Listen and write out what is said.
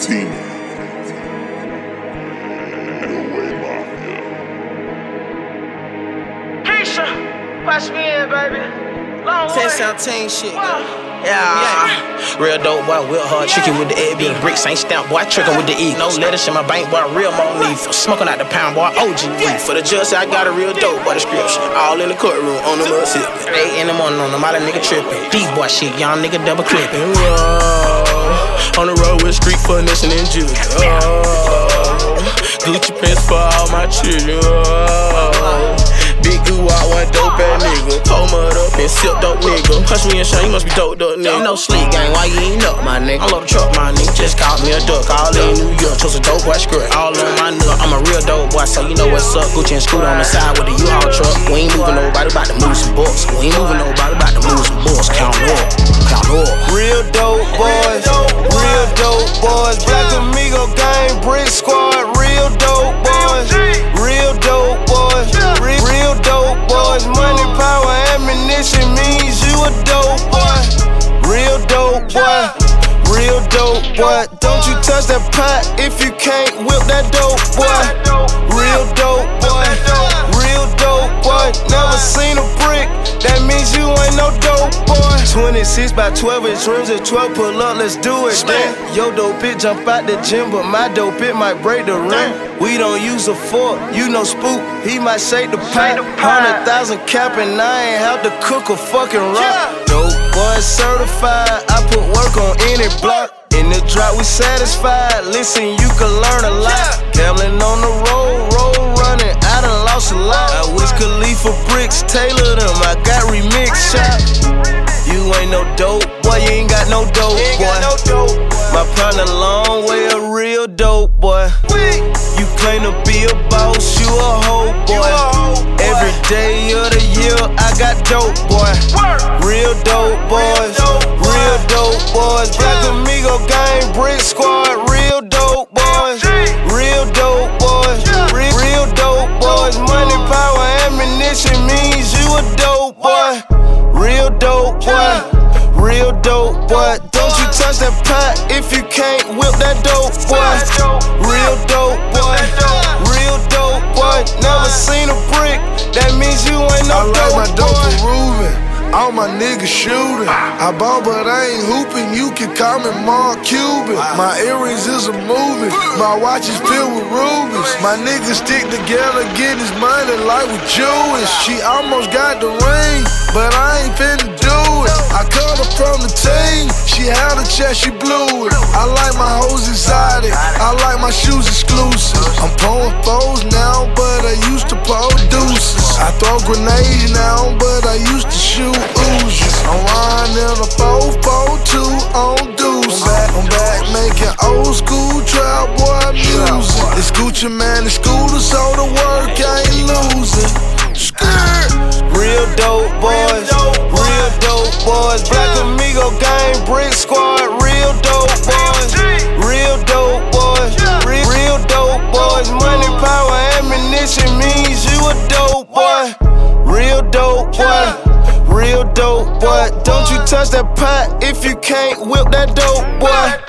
Entertainment. Keisha, watch me in, baby. Long way. 10-17 shit, yeah. Real dope boy, real hard, tricky with the egg being bricks, ain't stamp boy, trickin' with the E. No letters in my bank, boy, real Moni. Smoking out the pound, boy, OG. For the judge, I got a real dope boy description. All in the courtroom, on the mud sip. 8 in the morning, on the mile, nigga trippin'. Deep boy shit, young nigga double clippin'. On the road with street finessing and juke. Gucci pants for all my children. Big goo out one dope ass nigga. Pull mud up and sip dope nigga. Hush me and Sean, you must be dope nigga. Ain't no sleep gang, why you ain't up, my nigga? I load the truck, my nigga. Just called me a duck, all in New York. Chose a dope boy script, all on my nigga. I'm a real dope boy, so you know what's up. Gucci and Scooter on the side with the U-Haul truck. We ain't moving nobody, about to move some books. We ain't moving nobody, about to move some books. Count up, count up. Real dope boys, real dope boys. Black Amigo gang, brick squad. Real dope boys, real dope boys. Real dope boys. Money, power, ammunition means you a dope boy. Real dope boy, real dope boy. Don't you touch that pot if you can't whip that dope boy. Real dope boy, real dope boy. Never seen a brick, that means you ain't no dope boy. 26 by 12 inch rims at 12, pull up, let's do it then. Yo dope it jump out the gym, but my dope it might break the rim. We don't use a fork, you know Spook, he might shake the pot. 100,000 cap and I ain't have to cook a fucking rock. Dope boy certified, I put work on any block. In the drop we satisfied, listen you can learn a lot. Gambling on the road running, I done lost a lot. I wish Khalifa bricks tailor them, I got remix shop. You ain't no dope, boy, you ain't got no dope, boy. My partner long way, a real dope, boy. You claim to be a boss, you a hoe, boy. Every day of the year, I got dope, boy. Real dope boys, real dope boys. Black Amigo gang, brick squad. Real dope boys, real dope boys. Real dope boys. Money, power, ammunition means you a dope boy. Real dope boy, real dope boy. Don't you touch that pot if you can't whip that dope boy. Real dope boy, real dope boy. Never seen a brick, that means you ain't no dope boy. I like my dope for Ruben, all my niggas shooting. I ball but I ain't hooping, you can call me Mark Cuban. My earrings is a movie, my watch is filled with rubies. My niggas stick together, get his money like we Jewish. She almost got the ring, but I ain't finna do it. I cut her from the team, she had a chest, she blew it. I like my hoes exotic, I like my shoes exclusive. I'm pulling foes now, but I used to pull deuces. I throw grenades now, but I used to shoot Uzis. I'm riding in a 442 on deuces. I'm back making old school trap boy music. It's Gucci man, it's Scooter, so the work ain't losing. Real dope boys, real dope boys. Black Amigo gang, brick squad. Real dope boys, real dope boys. Real dope boys. Money, power, ammunition means you a dope boy. Real dope boy, real dope boy. Don't you touch that pot if you can't whip that dope boy.